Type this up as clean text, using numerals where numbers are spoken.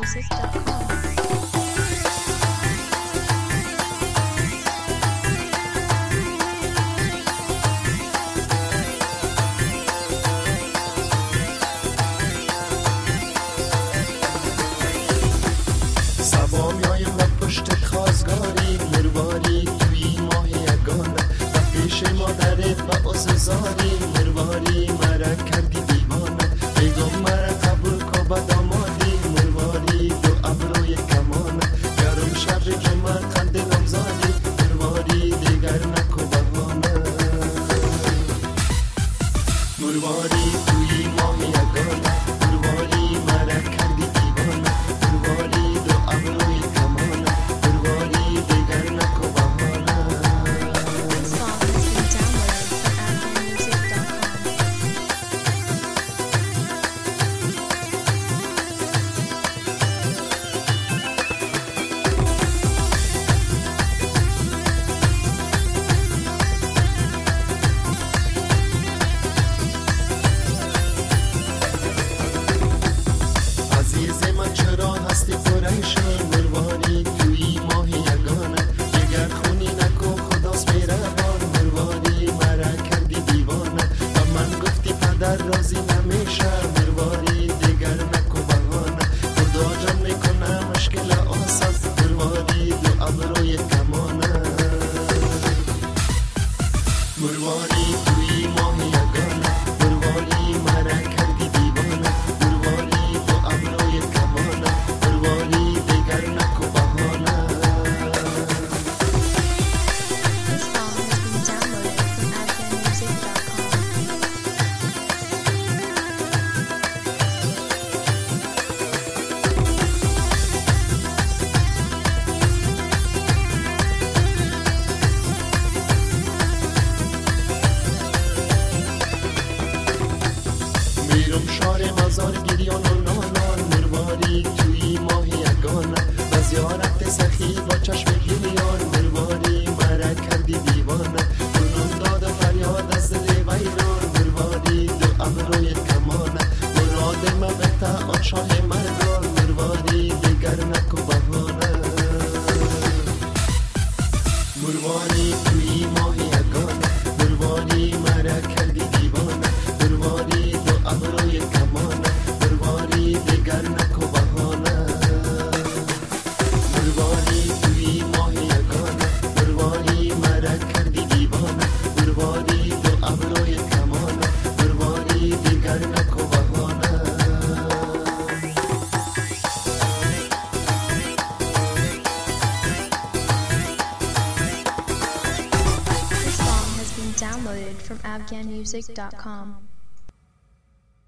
afghanmusic.com. سبا میایم و پشتت خازگاری مرواری توی ماه یگانه و پیش مادرت و عزوزاری مرواری مرا کردی دیوانه بیگم مرا قبول کو با دامادی مرواری دو ابروی کمانه گرم شب جمعه خنده نمزادی مرواری دیگر نکو بهانه مرواری توی ماه یگانه مرواری مرا کردی دیوانه مرواری دو ابروی کمانه مرواری دیگر نکو بهانه This song has been downloaded from afghanmusic.com. عزیز من چرا هستی پریشان مرواری توی ماه یگانه دیگر خونی نکو خداست مهربان مرواری مرا کردی دیوانه و من گفتی پدر راضی نمیشه مرواری دیگر نکو بهانه خدا جان میکنه مشکل آسان مرواری دو ابروی کمانه مرواری توی ماه یگانه مرواری مرا کردی دیوانه مرواری دو ابروی کمانه مرواری دیگر نکو بهانه This song has been downloaded from afghanmusic.com. میرم شار مزار گریان و نالان مرواری توی ماه یگانه و زیارت سخی با چشم گریان مرواری مرا کردی دیوانه کنون داد و فریاد از دل ویران مرواری دو ابروی کمانه مراد من بهتر آن شاه مردان مرواری دیگر نکو بهانه مرواری توی ماه یگانه مرواری مرا کردی دیوانه مرواری دو ابروی کمانه مرواری دیگر نکو بهانه مرواری توی ماه یگانه مرواری مرا کردی دیوانه مرواری دو ابروی کمانه مرواری دیگر نکو بهانه This song has been downloaded from afghanmusic.com.